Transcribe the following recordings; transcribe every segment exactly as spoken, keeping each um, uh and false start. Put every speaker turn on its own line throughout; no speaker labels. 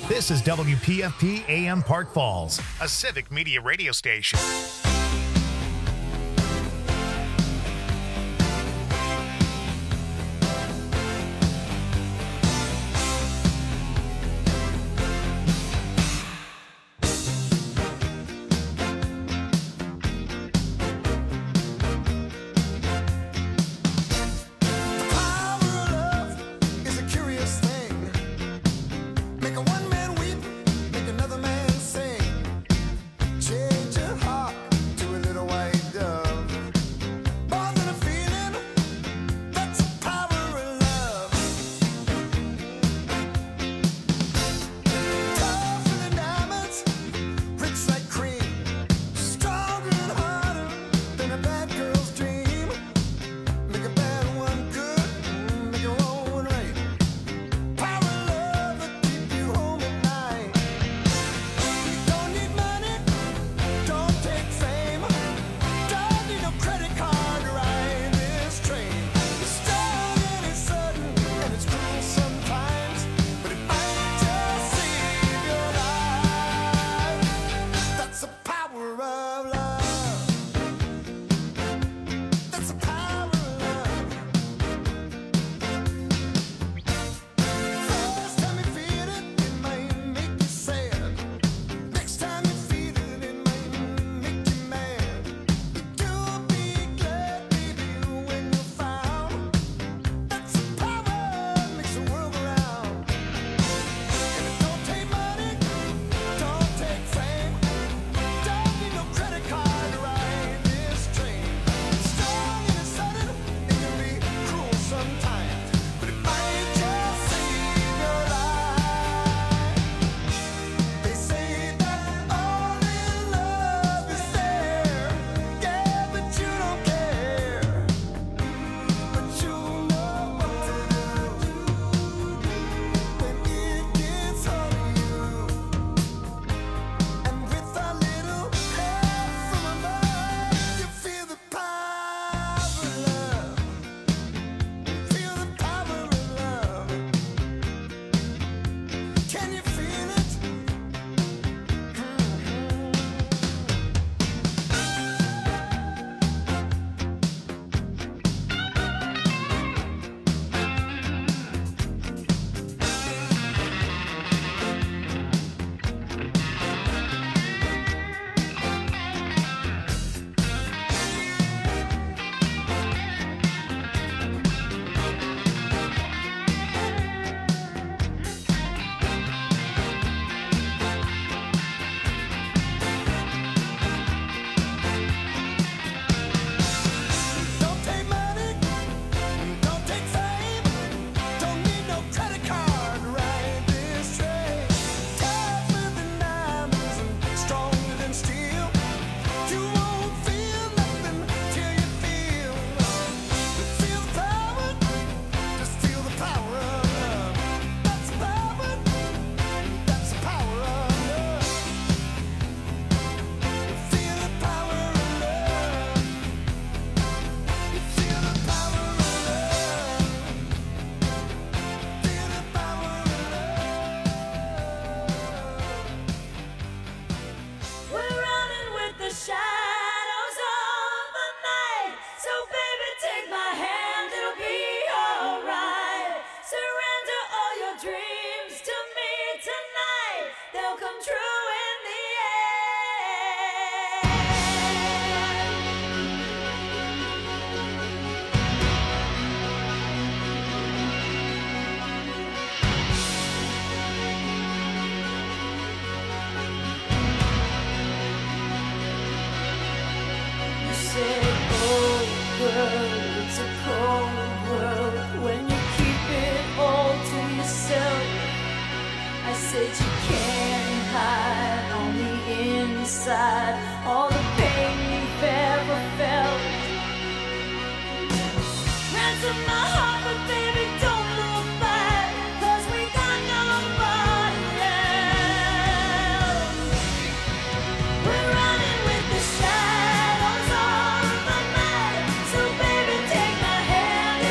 This is W P F P A M Park Falls, a civic media radio station.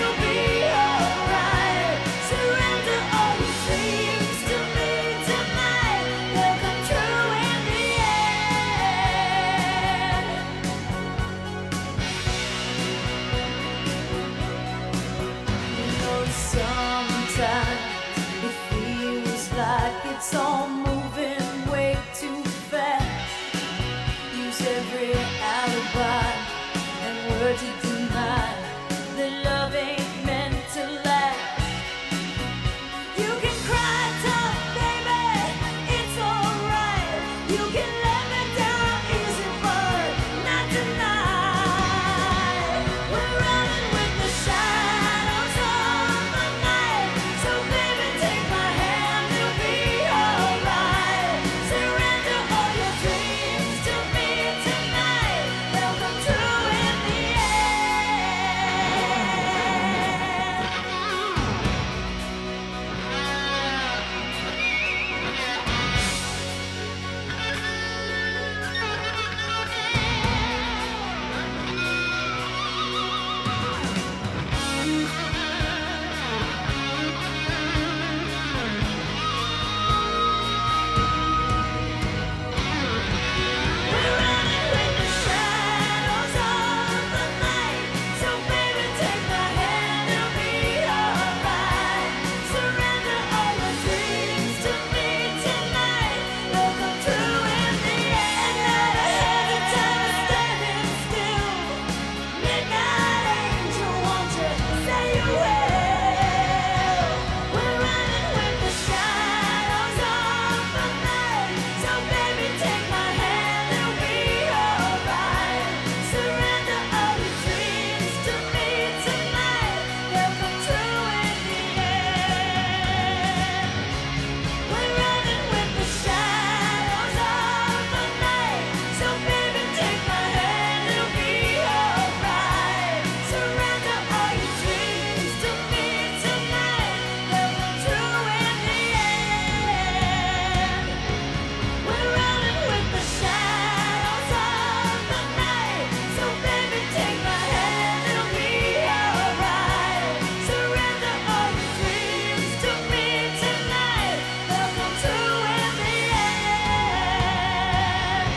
Tonight It's all moving way too fast. Use every alibi and word to deny that love ain't meant to last. You can cry tough, baby, it's alright. You can let me down easy, but not tonight. We're running with the shadows of the night. So baby, take my hand, it'll be alright. Surrender all your dreams to me tonight. They'll come true in the We're running with the shadows of the night. So baby, take my hand, it'll be alright. Surrender all your dreams to me tonight. They'll come true in the end. Never had the time of standing still. Midnight angel, won't you say you will? We're running with the shadows of the night. So baby, take my hand, it'll be alright. Surrender all your dreams to me tonight. They'll come true in the end. We're running with the shadows of the night. So baby, take my hand, it'll be alright. Surrender all your dreams to me tonight. They'll come true in the end. We're running with the shadows of the night. So baby, take my hand, it'll be alright. Surrender all your dreams to me tonight. They'll come true in the end.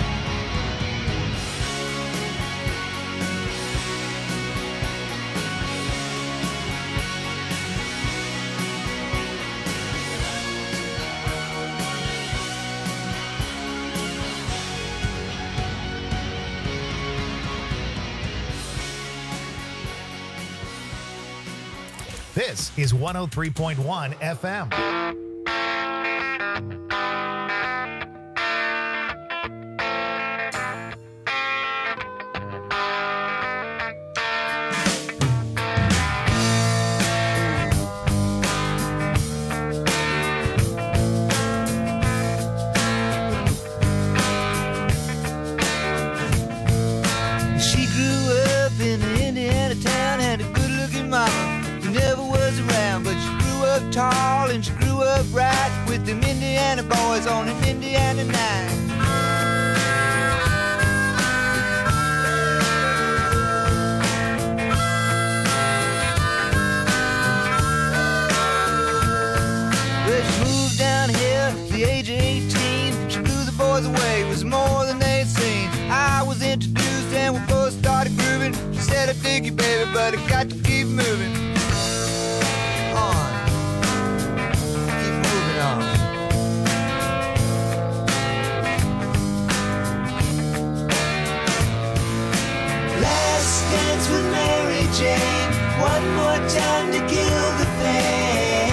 This is one oh three point one F M.
She grew up in an Indiana town, had a good-looking mama who never was around, but she grew up tall and she grew up right with them Indiana boys on an Indiana night. Well, she moved down here at the age of eighteen. She blew the boys away, it was more than they'd seen. I was introduced and we both started grooving. She said, I dig you, baby, but I got to keep moving on. Keep moving on. Last dance with Mary Jane. One more time to kill the pain.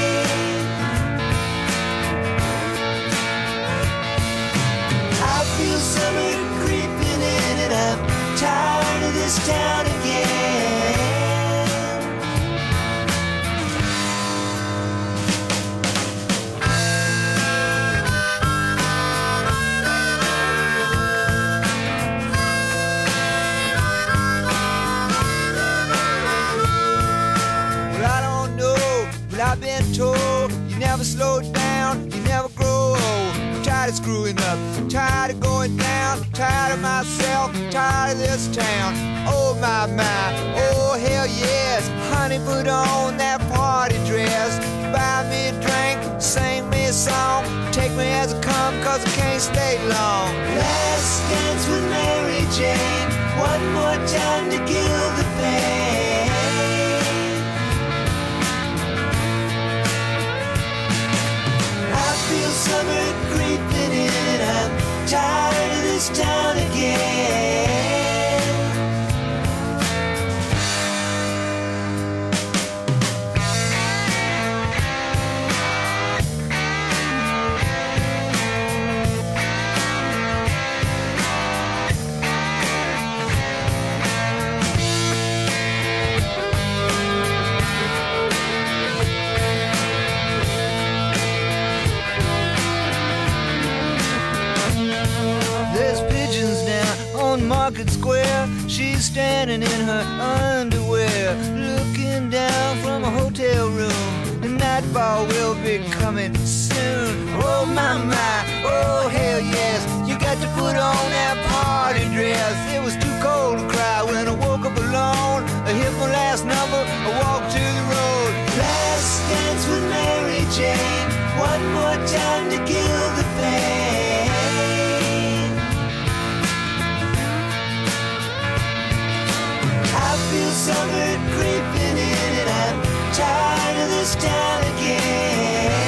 I feel summer creeping in and I'm tired of this town again. Well, I don't know, but I've been told you never slow down, you never grow old. I'm tired of screwing up, I'm tired of going down, tired of myself, tired of this town. Oh my, my, oh hell yes. Honey, put on that party dress. Buy me a drink, sing me a song. Take me as I come, cause I can't stay long. Last dance with Mary Jane. One more time to kill the pain. I this town again. There's pigeons down on Market Square. She's standing in her underwear, looking down from a hotel room. The nightfall will be coming soon. Oh my my, oh hell yes. You got to put on that party dress. It was too cold to cry when I woke up alone. I hit my last number, I walked to the road. Last dance with Mary Jane. One more time to kill the pain. I feel summer creeping in and I'm tired of this town again.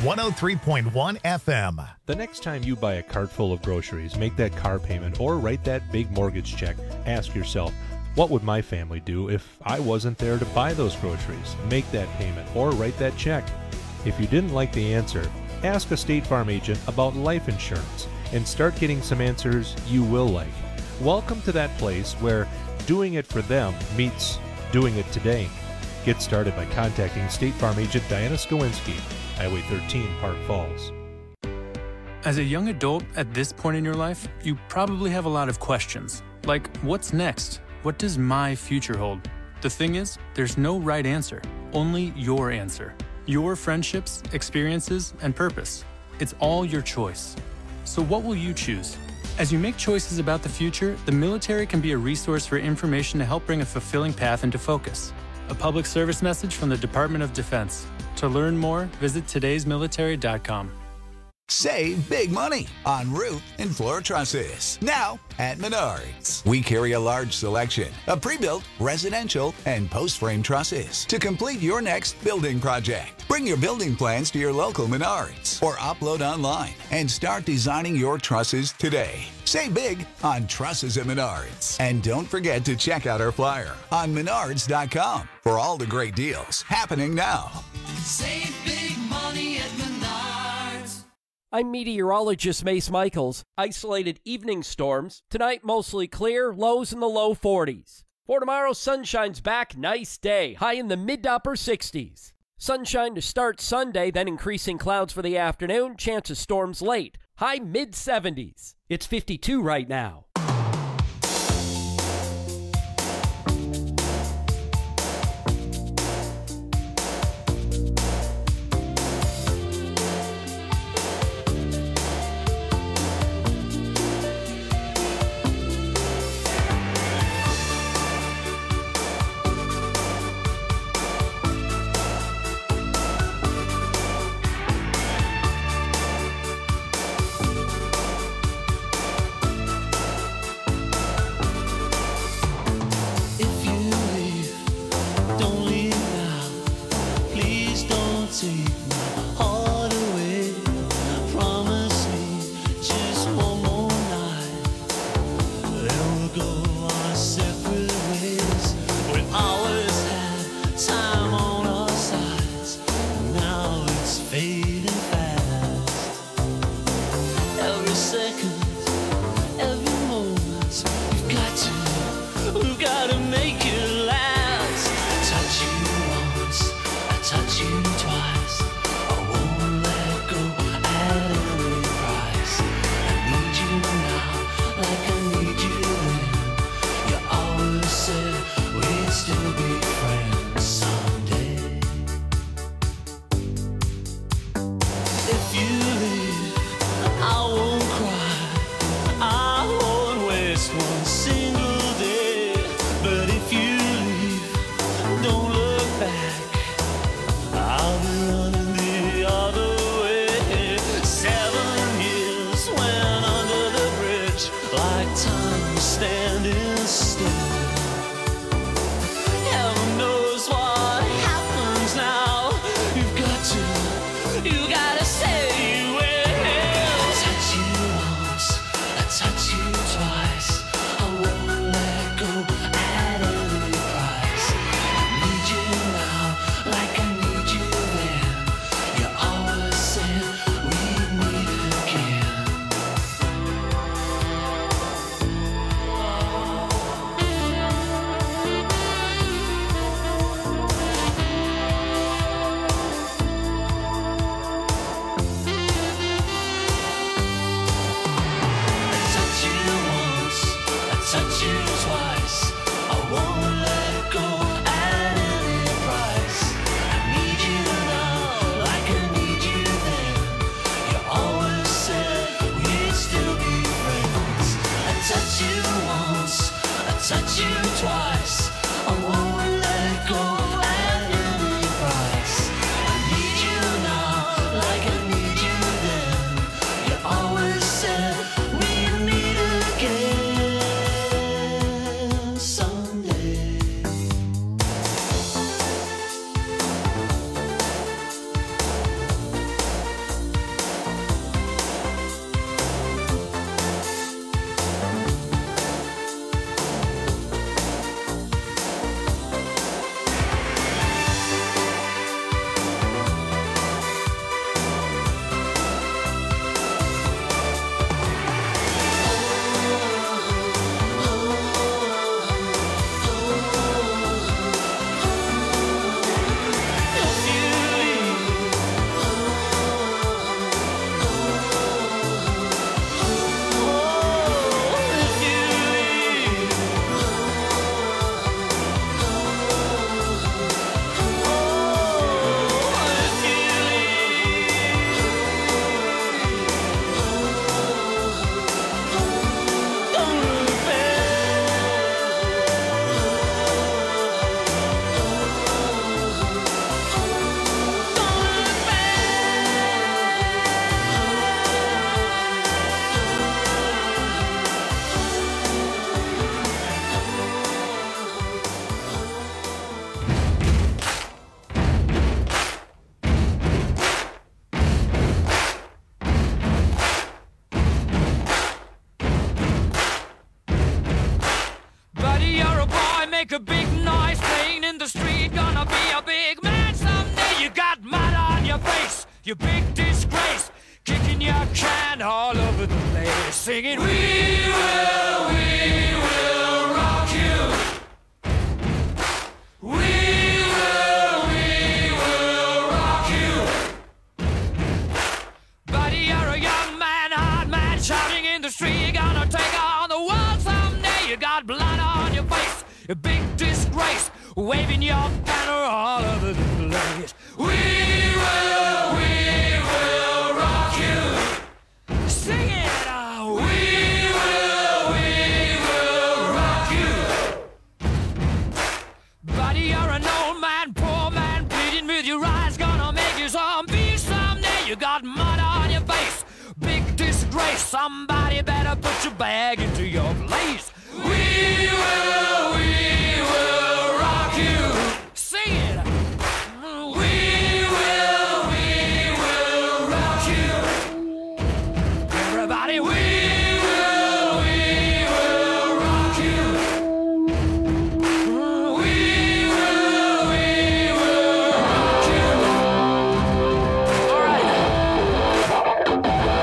one oh three point one F M.
The next time you buy a cart full of groceries, make that car payment, or write that big mortgage check, ask yourself, what would my family do if I wasn't there to buy those groceries, make that payment, or write that check? If you didn't like the answer, ask a State Farm agent about life insurance and start getting some answers you will like. Welcome to that place where doing it for them meets doing it today. Get started by contacting State Farm agent Diana Skowinski, Highway thirteen, Park Falls.
As a young adult at this point in your life, you probably have a lot of questions. Like, what's next? What does my future hold? The thing is, there's no right answer, only your answer. Your friendships, experiences, and purpose. It's all your choice. So what will you choose? As you make choices about the future, the military can be a resource for information to help bring a fulfilling path into focus. A public service message from the Department of Defense. To learn more, visit todays military dot com.
Save big money on roof and floor trusses. Now at Menards. We carry a large selection of pre-built, residential, and post-frame trusses to complete your next building project. Bring your building plans to your local Menards or upload online and start designing your trusses today. Save big on trusses at Menards. And don't forget to check out our flyer on menards dot com for all the great deals happening now.
Save big money at Menards.
I'm meteorologist Mace Michaels. Isolated evening storms. Tonight, mostly clear, lows in the low forties. For tomorrow, sunshine's back, nice day, high in the mid to upper sixties. Sunshine to start Sunday, then increasing clouds for the afternoon, chance of storms late, high mid seventies. It's fifty-two right now.
make a big noise playing in the street. Gonna be a big man someday. You got mud on your face, you big disgrace. Kicking your can all over the place. Singing, we will, we will rock you. We will, we will rock you. Buddy, you're a young man, hard man, shouting in the street. You're gonna take on the world someday. You got blood on your face, a big disgrace. Waving your banner all over the place. We will, we will rock you. Sing it. Oh, we will, we will rock you. Buddy, you're an old man, poor man, bleeding with your eyes. Gonna make you zombie someday. You got mud on your face, big disgrace. Somebody better put your bag into your place. We will, we will rock you. Sing it. We will, we will rock you. Everybody, we will, we will rock you. We will, we will rock you. All right.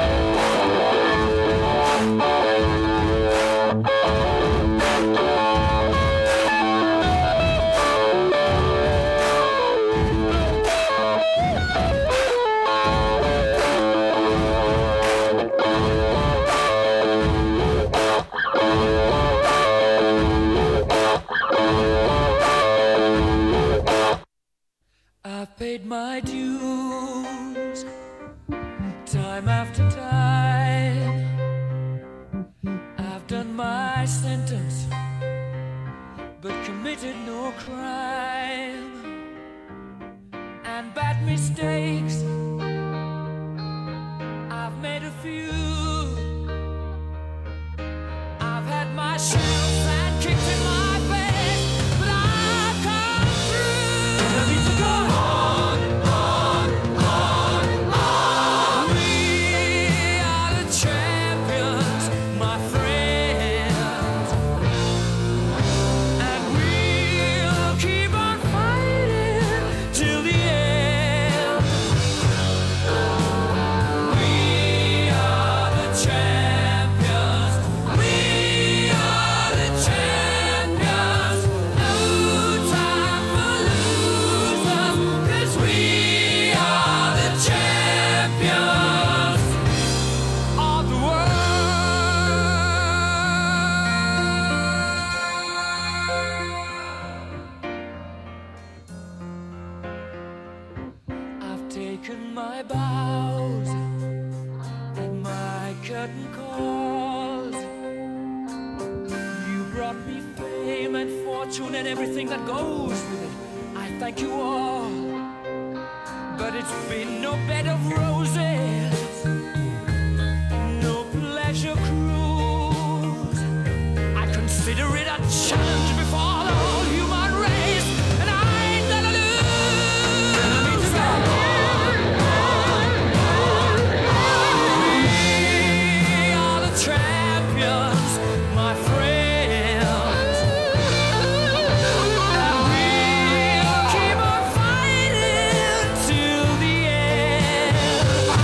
I've paid my dues time after time. I've done my sentence, but committed no crime. And bad mistakes, I've made a few. I've had my shells and kicked in my face, but I've come through. I need to go on, on, on, on. We are the champions, my friends, and we'll keep on fighting till the end. We are the champions. We are the champions. No time for losers, 'cause we are the champions of the world. I've taken my bows and my curtain calls. You brought me fame and fortune and everything that goes with it. I thank you all, but it's been no bed of roses, no pleasure cruise. I consider it a challenge before the whole human race, and I ain't gonna lose. We are the champions, my friends, and we'll keep on fighting till the end.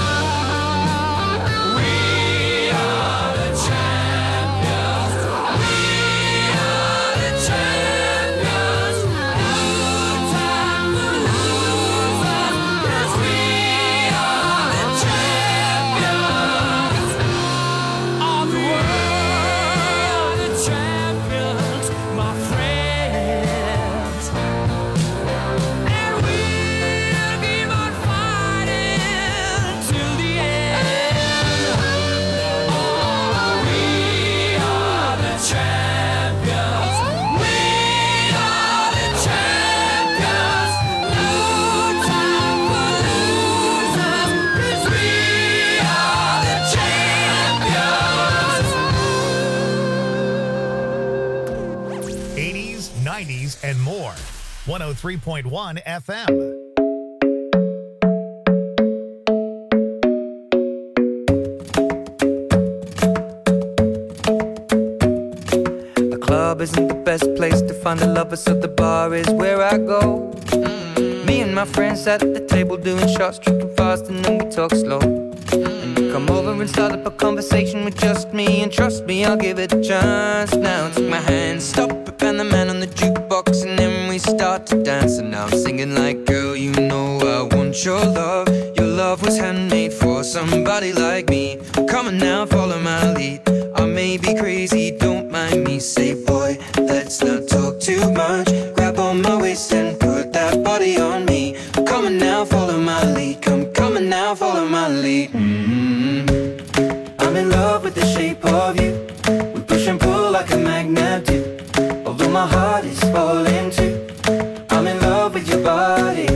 We are the champions. We are the champions. No time for losers, 'cause we are the champions of the world. The champions, my friends, and we'll keep on fighting till the end. Oh, we are the champions. We are the champions. No time for losers, 'cause we are the champions.
eighties, nineties, and more. one oh three point one F M.
A club isn't the best place to
find the lovers, so the bar is where I go. Me and my friends at the table doing shots, tripping fast, and then we talk slow. And you come over and start up a conversation with just me, and trust me, I'll give it a chance. Now take my hand, stop it, and the man on the jukebox, and then we start to dance. And now I'm singing like, girl, you know I want your love. Your love was handmade for somebody like me. Come on now, follow my lead. I may be crazy, don't mind me. Say, boy, let's not talk too much. Grab on my waist and put that body on me. Come on now, follow my lead. Come, come on now, follow my lead. Mm-hmm. I'm in love with the shape of you. We push and pull like a magnet do. Although my heart is falling too. I'm in love with your body.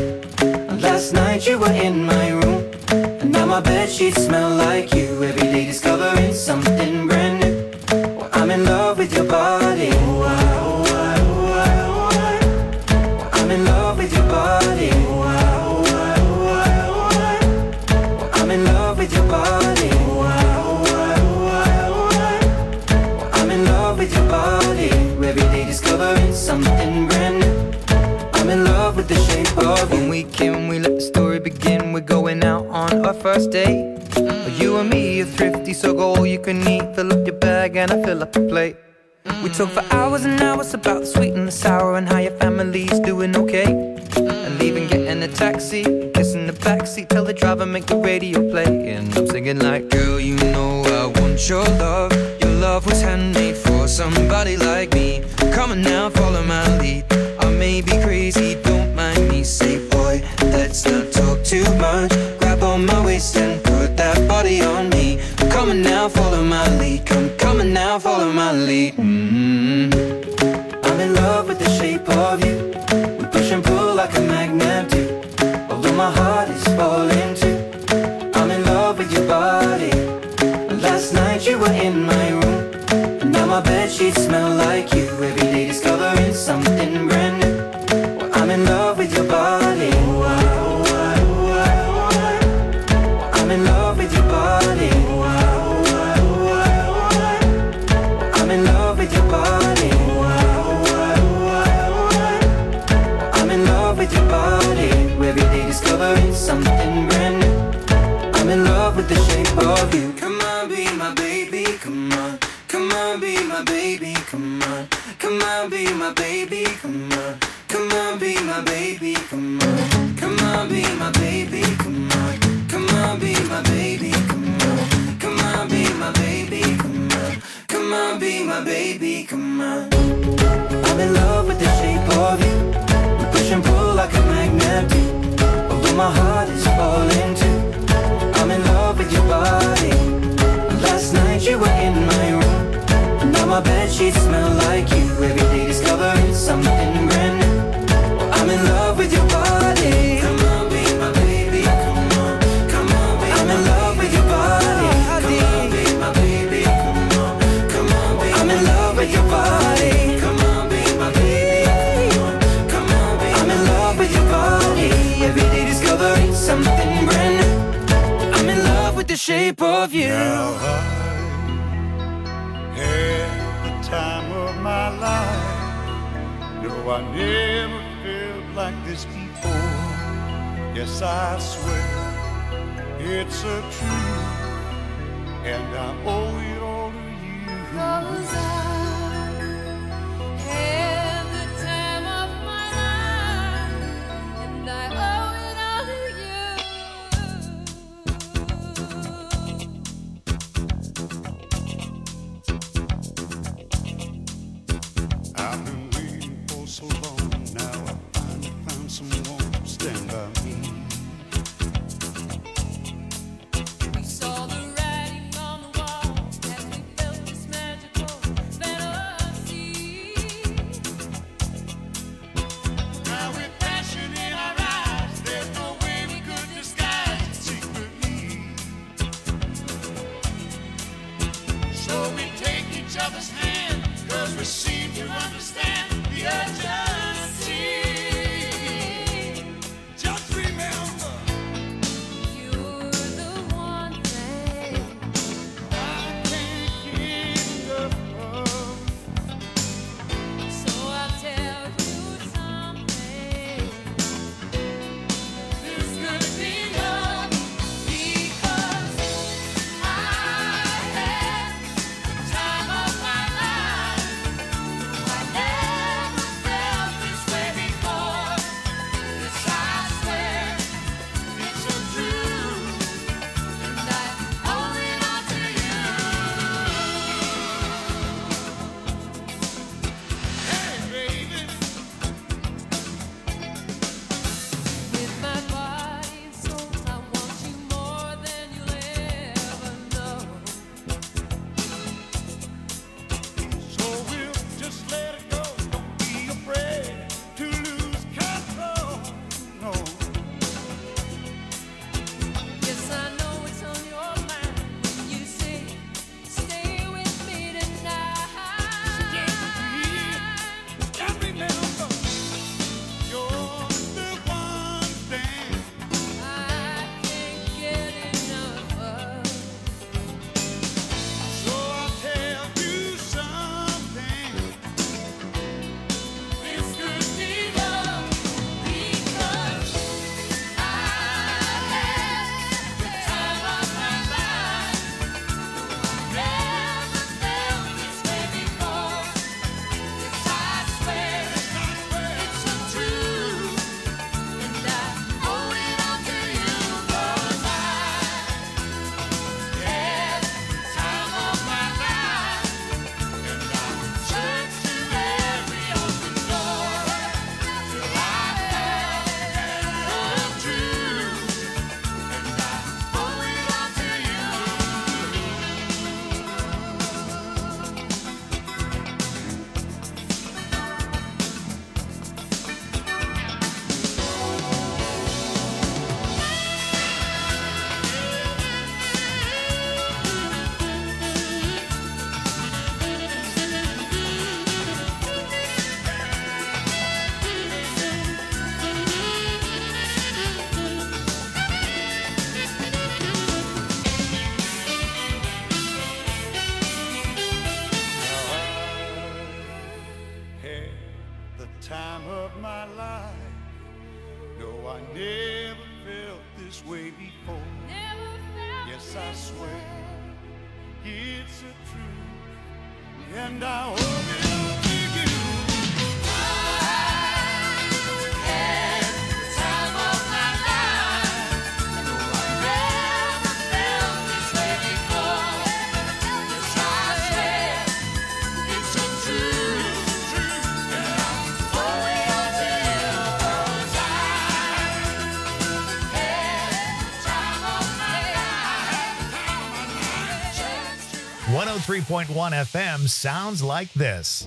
Last night you were in my room, and now my bedsheets smell like you. Every day discovering something brand new. Well, I'm in love with your body. Oh, I, oh, I, oh, I, oh, I. Well, I'm in love with your body. Oh, I, oh, I, oh, I, oh, I. Well, I'm in love with your body. Oh, I, oh, I, oh, I, oh, I. Well, I'm in love with your body. Every day discovering something brand new. I'm in love with the shape of you. When we came, we let the story begin. We're going out on our first date. mm. You and me are thrifty, so go all you can eat. Fill up your bag and I fill up the plate. mm. We talk for hours and hours about the sweet and the sour, and how your family's doing okay. mm. And leaving, getting a taxi, kissing the backseat, tell the driver make the radio play. And I'm singing like, girl, you know I want your love. Your love was handmade for somebody like me. Come on now, follow my lead. I may be crazy, don't mind me. Say, boy, let's not talk too much. Grab on my waist and put that body on me. Come on now, follow my lead. Come, come on now, follow my lead. Mm-hmm. I'm in love with the shape of you. We push and pull like a magnet do. Although my heart is falling too. I'm in love with your body. Last night you were in my room, and now my bedsheets smell like you. Every day discovering something brand new. Well, I'm in love with your body. Oh, I, oh, I, oh, I, oh, I. Well, I'm in love with your body. Oh, I, oh, I, oh, I, oh, I. Well, I'm in love with your body. Oh, I, oh, I, oh, I, oh, I. Well, I'm in love with your body. Every day discovering something brand new. I'm in love with the shape of you. Come on, be my baby, come on. Come on, be my baby, come on. Come on, be my baby, come on. Come on, be my baby, come on. Come on, be my baby, come on. Come on, be my baby, come on. Come on, be my baby, come on. Come on, be my baby, come on. I'm in love with the shape of you. We push and pull like a magnet do. Although my heart is falling too. I'm in love with your body. Last night you were in my room, now my bedsheets smell like you. Every day discovering something brand new. Well, I'm in love with your body. Come on, be my baby, come on. Come on, be I'm in love with your body. Come on, be my baby, come on. Come on, be I'm in love with your body. Come on, be my baby, come on. Come on, be I'm in love with your body. Every day discovering something brand new. I'm in love with the shape of you.
Now I had the time of my life. No, I never felt like this before. Yes, I swear it's a truth, and I owe it all to you.
'Cause I had the time of my life, and I owe it all to you.
I've been waiting for so long. Now I finally found someone to stand by me.
We saw the writing on the wall as we felt this magical
time of my life. No, I never felt this way before. Yes, I swear it's a truth, and I hope it'll be you.
one oh three point one F M sounds like this.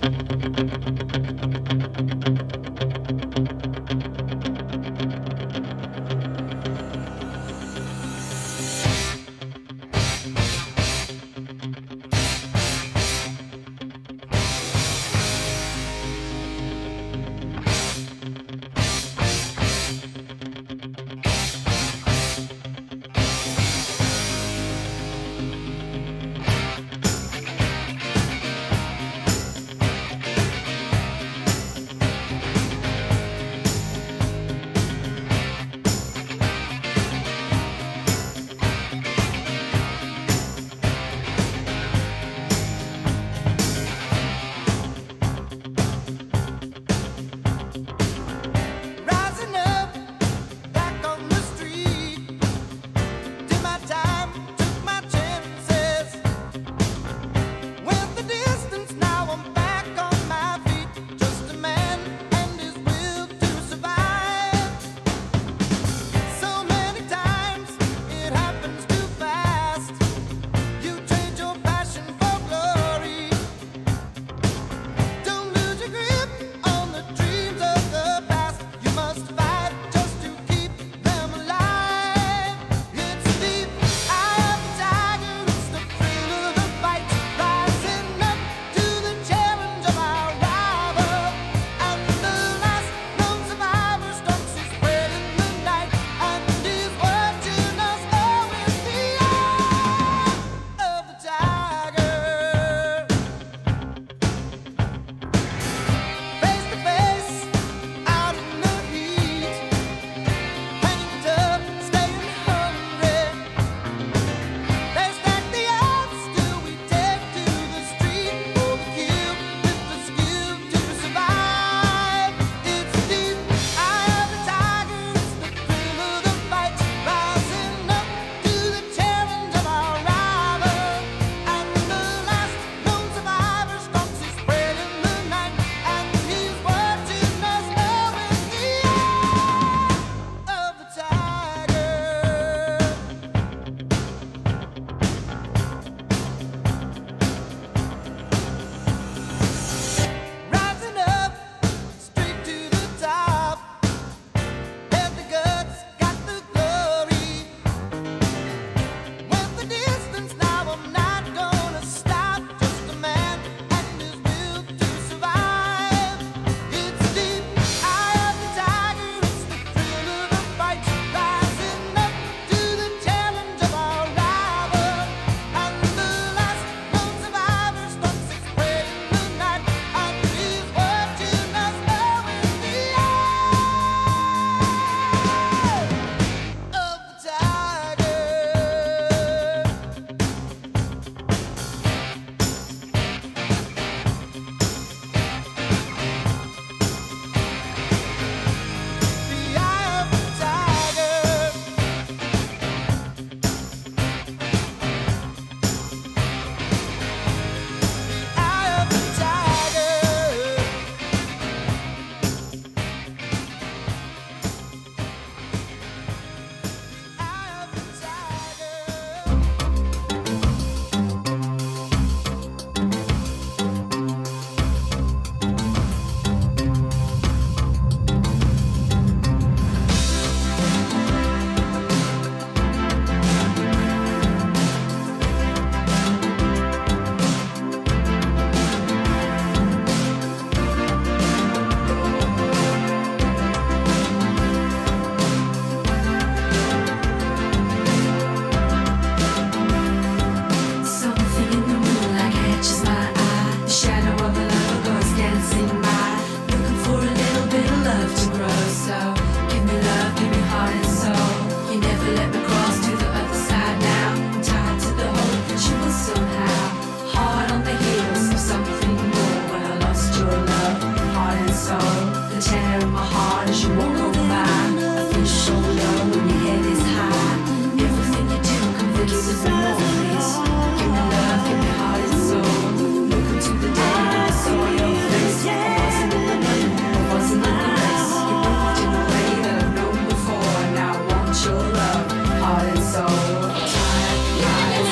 tear in my heart as you walk on by. I feel so low when your head is high. Everything you do, come forgive me more, please. Give me love, give me heart and soul. Look into the day when I saw your face. I wasn't in the mood, I wasn't in the race. You moved in a way that I've known before. Now I want your love, heart and soul. Tired, lies,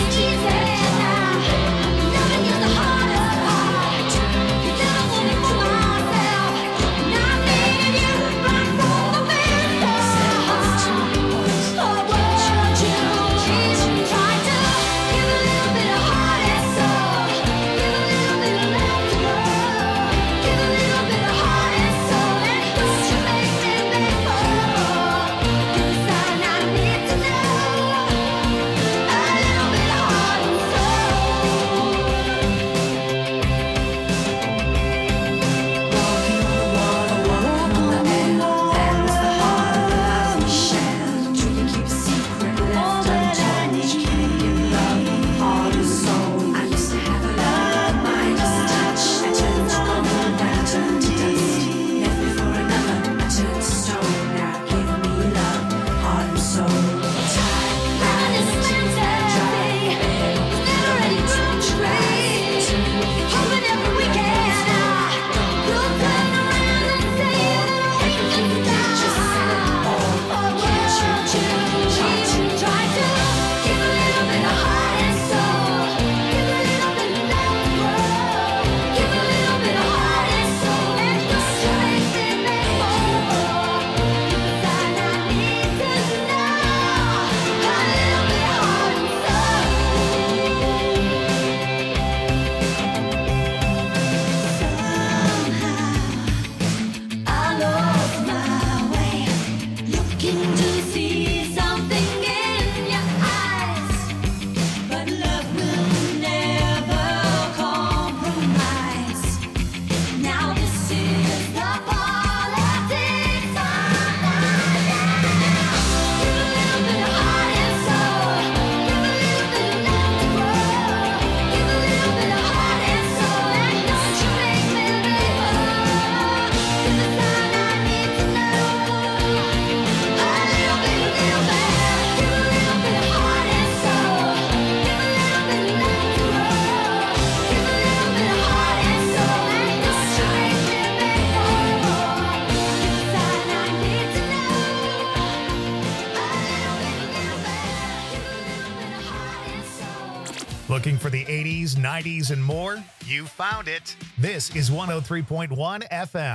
Looking for the eighties, nineties, and more? You found it. This is one oh three point one F M.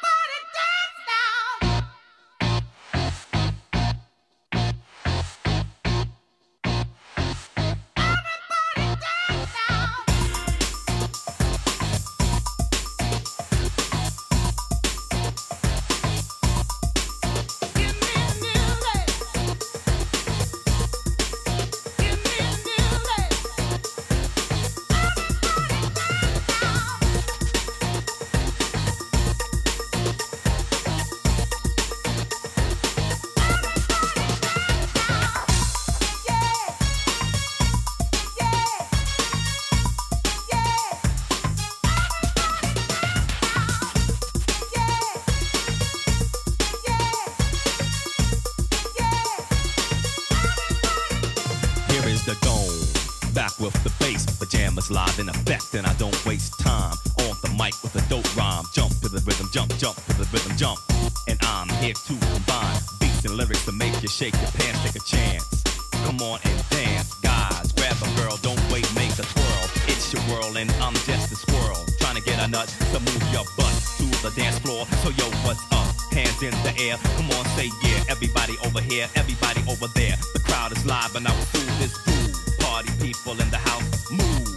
Back with the bass, pajamas live in effect, and I don't waste time on the mic with a dope rhyme. Jump to the rhythm, jump, jump to the rhythm, jump. And I'm here to combine beats and lyrics to make you shake your pants, take a chance. Come on and dance, guys, grab a girl, don't wait, make a twirl. It's your world and I'm just a squirrel, trying to get a nut to move your butt to the dance floor. So yo, what's up? Hands in the air, come on, say yeah. Everybody over here, everybody over there. The crowd is live and I will do this groove. Party people in the house, move.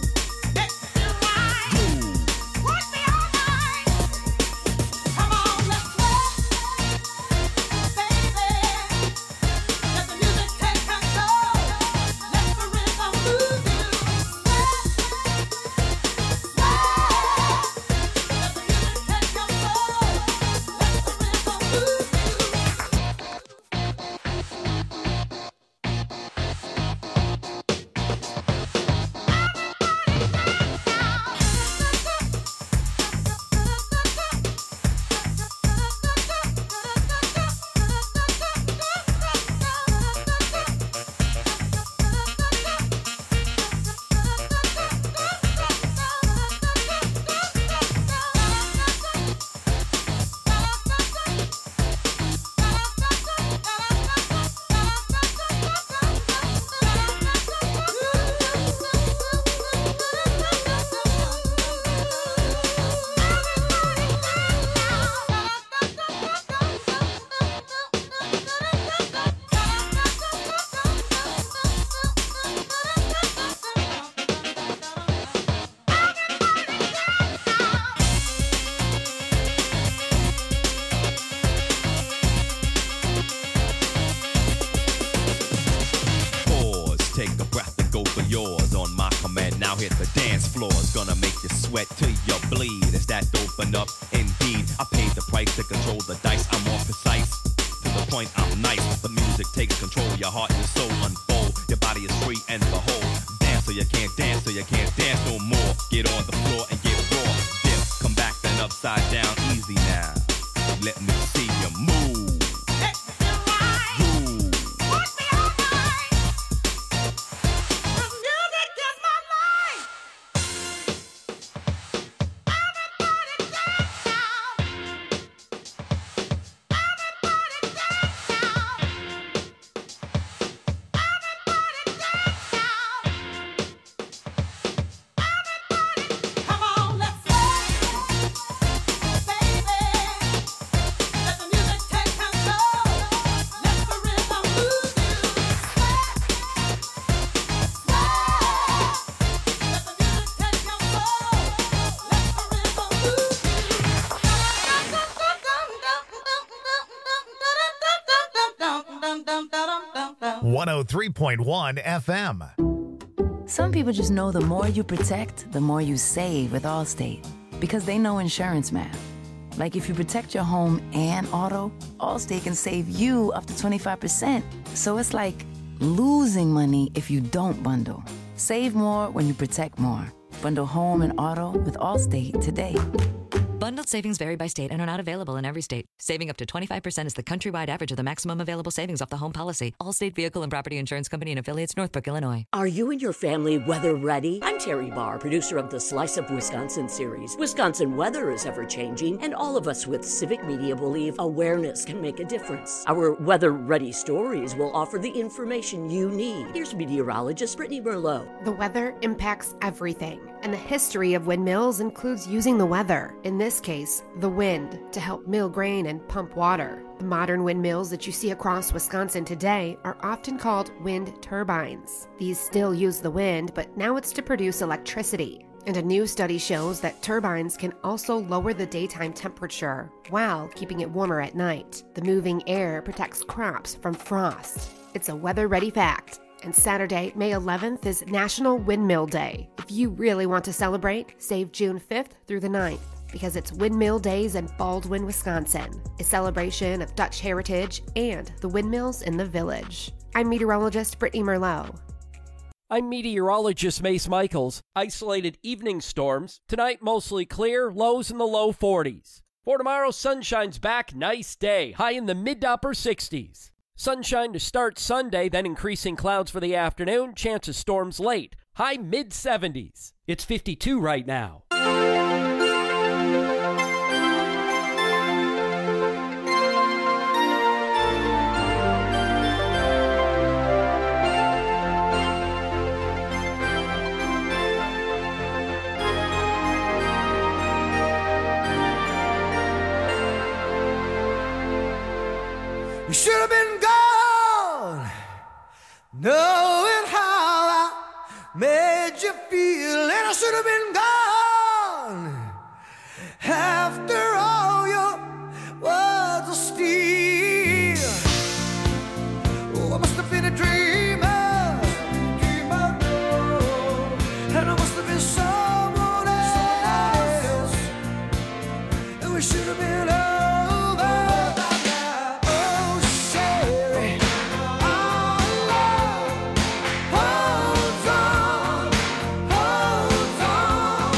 hit the dance floor. It's gonna make you sweat till you bleed. Is that open up? Indeed, I paid the price to control the dice. I'm more precise. To the point, I'm nice. The music takes control. Your heart and soul unfold. Your body is free and behold. Dance so you can't dance, so you can't dance no more. Get on the floor and get raw. Dip, come back then upside down. Easy now. Let me see you move.
one oh three point one F M.
Some people just know the more you protect, the more you save with Allstate. Because they know insurance math. Like if you protect your home and auto, Allstate can save you up to twenty-five percent. So it's like losing money if you don't bundle. Save more when you protect more. Bundle home and auto with Allstate today.
Bundled savings vary by state and are not available in every state. Saving up to twenty-five percent is the countrywide average of the maximum available savings off the home policy. Allstate Vehicle and Property Insurance Company and affiliates, Northbrook, Illinois.
Are you and your family weather ready? I'm Terry Barr, producer of the Slice of Wisconsin series. Wisconsin weather is ever changing, and all of us with civic media believe awareness can make a difference. Our weather ready stories will offer the information you need. Here's meteorologist Brittany Merlot.
The weather impacts everything, and the history of windmills includes using the weather. In this case, the wind, to help mill grain and pump water. The modern windmills that you see across Wisconsin today are often called wind turbines. These still use the wind, but now it's to produce electricity. And a new study shows that turbines can also lower the daytime temperature while keeping it warmer at night. The moving air protects crops from frost. It's a weather-ready fact. And Saturday, May eleventh is National Windmill Day. If you really want to celebrate, save June fifth through the ninth. Because it's Windmill Days in Baldwin, Wisconsin, a celebration of Dutch heritage and the windmills in the village. I'm meteorologist Brittany Merlot.
I'm meteorologist Mace Michaels. Isolated evening storms. Tonight, mostly clear, lows in the low forties. For tomorrow, sunshine's back, nice day, high in the mid to upper sixties. Sunshine to start Sunday, then increasing clouds for the afternoon, chance of storms late, high mid seventies. It's fifty-two right now.
You should have been gone, knowing how I made you feel, and I should have been gone after all your words of steel. Oh, I must have been a dreamer, dreamer, no, and I must have been someone else, and we should have been over. Hold on, hold on.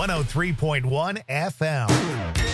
one oh three point one F M.